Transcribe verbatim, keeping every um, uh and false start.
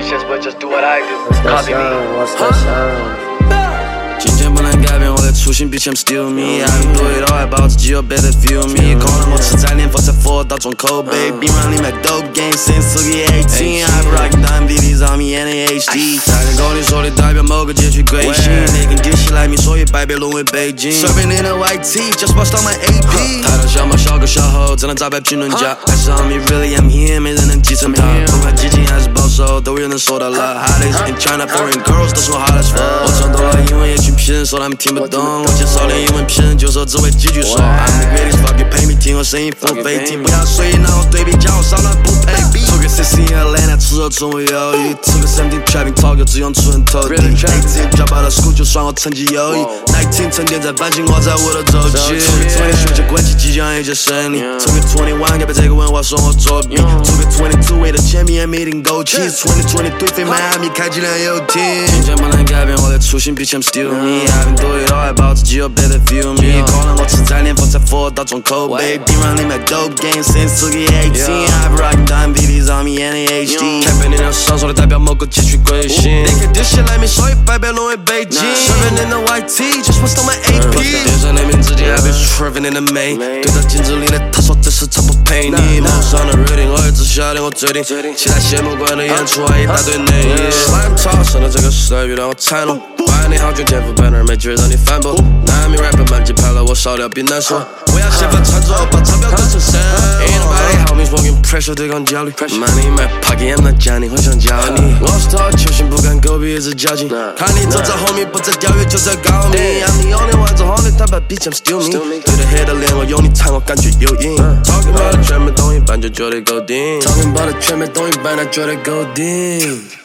shits, but just do what I do. Copy me. What's that sound? 今天不能改变我的初心，别想 steal me。I can do it all， 还把我自己有 better feel me。可能我吃在年佛才佛到重口碑，别让你买 dope game since twenty eighteen。I been rocking the M V Ps on me and H D。大概跟你说的代表某个街区贵姓，那根底细来米，所以百倍沦为北京。Serving in a white tee，just watch到 my A P。抬头小猫小狗小猴，只能砸败评论家。还是 on me really I'm here， 没人能继承它。不管激进还是保守，都有人说到了。Hottest in China，foreign girls 都说 hot as fuck。我唱多了英文，也群批人说他们听不懂。我介绍连英文批人就说只会几句说。I'm the greatest fuck you pay me， 听我声音付费听，不要随意拿我对比，叫我少乱不配比。出个 C C in Atlanta， 吃肉从未犹豫。出个 seventeen trapping talk， 只用出很透底。eighteen 抓爆了 school， 就算我成绩优异。nineteen 沉淀在反省，我在我的周期。出个twenty 学着关系，即将一届胜利。出个twenty-one 要被这个文化说我作弊。出个twenty-two 为了签名 and meeting枸杞。twenty twenty-three 飞迈阿密开几辆游艇。今天不能改变我的初心，别想 steal me。I been do it all， 还把我自己有 better feel me。可能我吃在年佛才佛到重口碑，别让你买 dope game since twenty eighteen。I been rocking the M V Ps on me and H D。开飞你能上手的代表某个街区贵姓，那个底细来米，所以百倍沦为北京。Serving in the white tee，just watch到 my A P。电视那名字还被 serving in the May， 对着镜子里的他说这是他不配你。梦想的 reading， 我也只下定我决定，期待谢幕馆的演出还一大堆内衣。Slime talk， 上了这个时代遇到我踩拢，管你好卷天赋 banner， 没机会让你反驳。南米 rapper 满街拍了我少掉比难说，我要先发穿着，把钞票当成神。Ain't nobody help me smoking pressure 对抗焦虑 ，Money in my pocket，I'm not 讲你，很想教你。我是头球星，不敢狗屁一直较劲，看你走在后面，不再钓鱼就在告密。I'm the only one 走红的，他把 bitch I'm still me。对着黑的脸，我用你唱，我感觉有瘾。Talking about 的全没懂一半就觉得够定 ，Talking about 的全没懂一半，那绝对够定。